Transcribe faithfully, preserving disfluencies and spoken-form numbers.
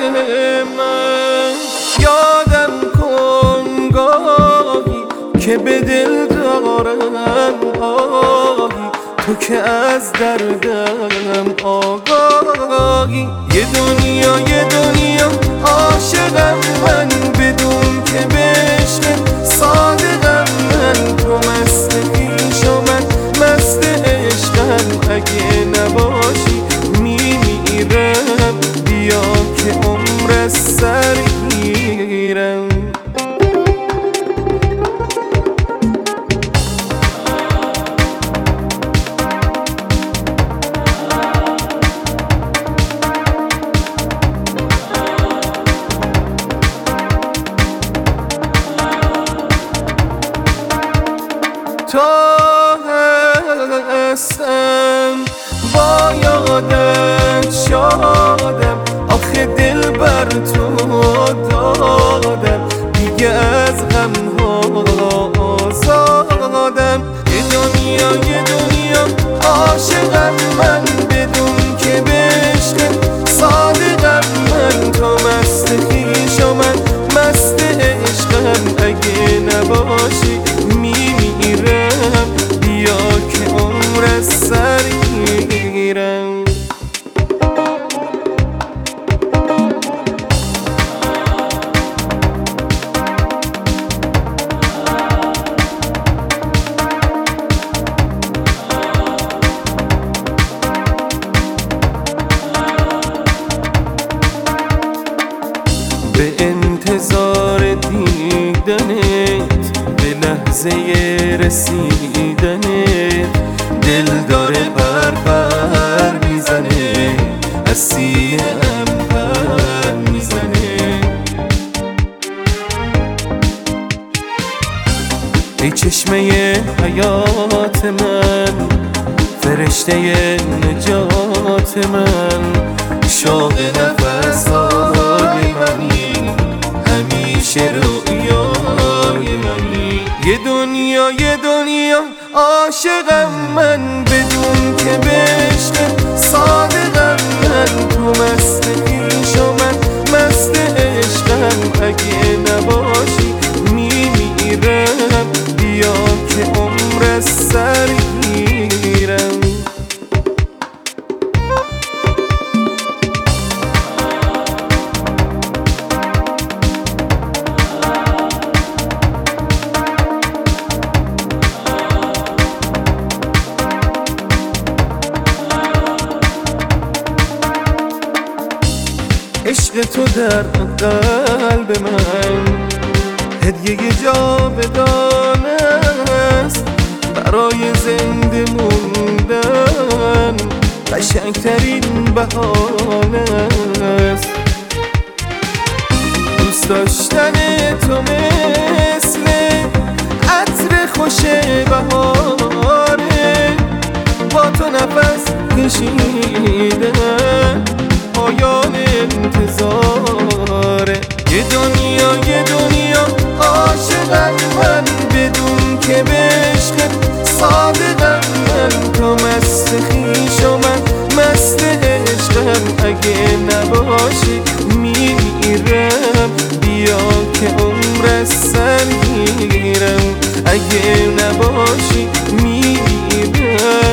من. یادم کن گاهی که به دل دارم آهی، تو که از دردم آگاهی. یه دنیا یه دنیا عاشقم من، بدون که به عشق صادقم من. تو مست خویش و من مست عشقم، اگه نباشی میمیرم. بیا که عمر از سر گیرم. تو هستم با یادت شادم، آخه دل بر تو دادم، دیگه از غم ها آزادم. یه دنیا یه دنیا عاشقم من، بدون که به عشق صادقم من. تو مست خویش و من مست عشقم، اگه نباشی میمیرم. بیا که عمر از سر گیرم. به انتظار دیدنت، به لحظه رسیدنت، دل داره پر پر میزنه، از سینه‌ام پر میزنه. ای چشمه حیات من، فرشته نجات من، شوق نفس‌های منی، همیشه رویای منی. یه دنیا یه دنیا عاشقم من، بدون که به عشق صادقم من. تو مست خویش و من مست عشقم، اگه نباشی میمیرم. بیا که عمر از سر گیرم. عشق تو در قلب من هدیه جاودانه است، برای زنده موندن قشنگترین بهانه است. دوست داشتن تو مثل عطر خوش بهاره، با تو نفس کشیدن پایان انتظاره. یه دنیا یه دنیا عاشقم من، بدون که به عشق صادقم من. تو مست خویش و من مست عشقم، اگه نباشی میمیرم. بیا که عمر از سر گیرم، اگه نباشی میمیرم.